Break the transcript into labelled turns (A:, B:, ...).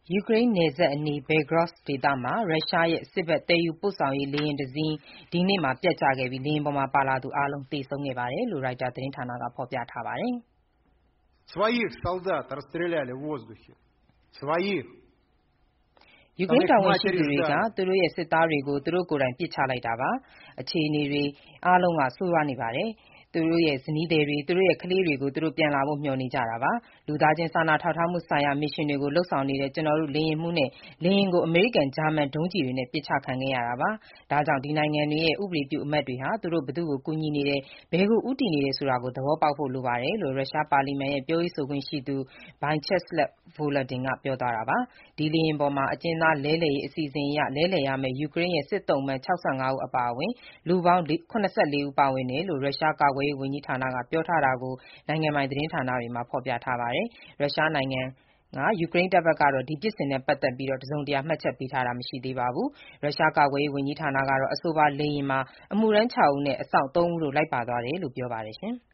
A: ယူကရိန်းနယ်စပ်အနီး Belgorod ဒေသမှာ ရုရှားရဲ့ စစ်ဘက်သယ်ယူပို့ဆောင်ရေး လေယာဉ်တစင်း ဒီနေ့ပျက်ကျခဲ့ပြီး လေယာဉ်ပေါ်ပါလာသူအားလုံး သေဆုံးခဲ့တယ်လို့ Reuters သတင်းဌာနက ဖော်ပြပါတယ်။
B: Своих!
A: ယူကရိန်းတာဝန်ရှိသူတွေက သူတို့ရဲ့စစ်သားတွေကို သူတို့ကိုယ်တိုင် ပစ်ချလိုက်တာပါ။ အခြေအနေတွေအားလုံးဆိုးရွားနေပါတယ်။ သူတို့ရဲ့ဇနီးသည်တွေ၊ သူတို့ရဲ့ကလေးတွေကို သူတို့ပြန်လာဖို့ မျှော်နေကြတာပါ။ လူသားချင်းစာနာထောက်ထားမှုဆိုင်ရာ မစ်ရှင်တွေကို လုပ်ဆောင်နေတဲ့ ကျွန်တော်တို့ လေယာဉ်မှူးနဲ့ လေယာဉ်ကို အမေရိကန်၊ ဂျာမန်ဒုံးကျည်တွေနဲ့ ပစ်ချခံခဲ့ရတာပါ။ ဒါကြောင့် ဒီနိုင်ငံတွေရဲ့ ဥပဒေပြုအမတ်တွေဟာ သူတို့ ဘယ်သူ့ကို ကူညီနေတယ်၊ ဘယ်ကို ဦးတည်နေတယ်ဆိုတာကို သဘောပေါက်ဖို့ လိုပါတယ်လို့ ရုရှားပါလီမန်ရဲ့ ပြောရေးဆိုခွင့်ရှိသူ Vyacheslav Volodin ကပြောသွားတာပါ။ ဒီလေယာဉ်ပေါ်မှာ အကျဉ်းသားလဲလှယ်ရေး အစီအစဉ်အရ လဲလှယ်ရမယ့် ယူကရိန်းရဲ့ စစ်သုံ့ပန်း ၆၅ ဦးအပါအဝင် လူပေါင်း ၇၄ ဦး ပါဝင်တယ်လို့ ရုရှားကာကွယ်ရေးဝန်ကြီးဌာနက ပြောထားတာကို နိုင်ငံပိုင်သတင်းဌာနတွေမှာ ဖော်ပြထားပါတယ်။ ရုရှားနိုင်ငံက ယူကရိန်းတပ်ဘက်ကတော့ ဒီဖြစ်စဉ်နဲ့ပတ်သက်ပြီး တစုံတရာ မှတ်ချက်ပေးတာမရှိသေးပါဘူး။ ရုရှားကာကွယ်ရေးဝန်ကြီးဌာနကတော့ အဆိုပါလေယာဉ်မှာ အမှုထမ်း ၆ ဦးနဲ့ အစောင့် ၃ ဦးတို့ လိုက်ပါသွားတယ်လို့ ပြောပါတယ်။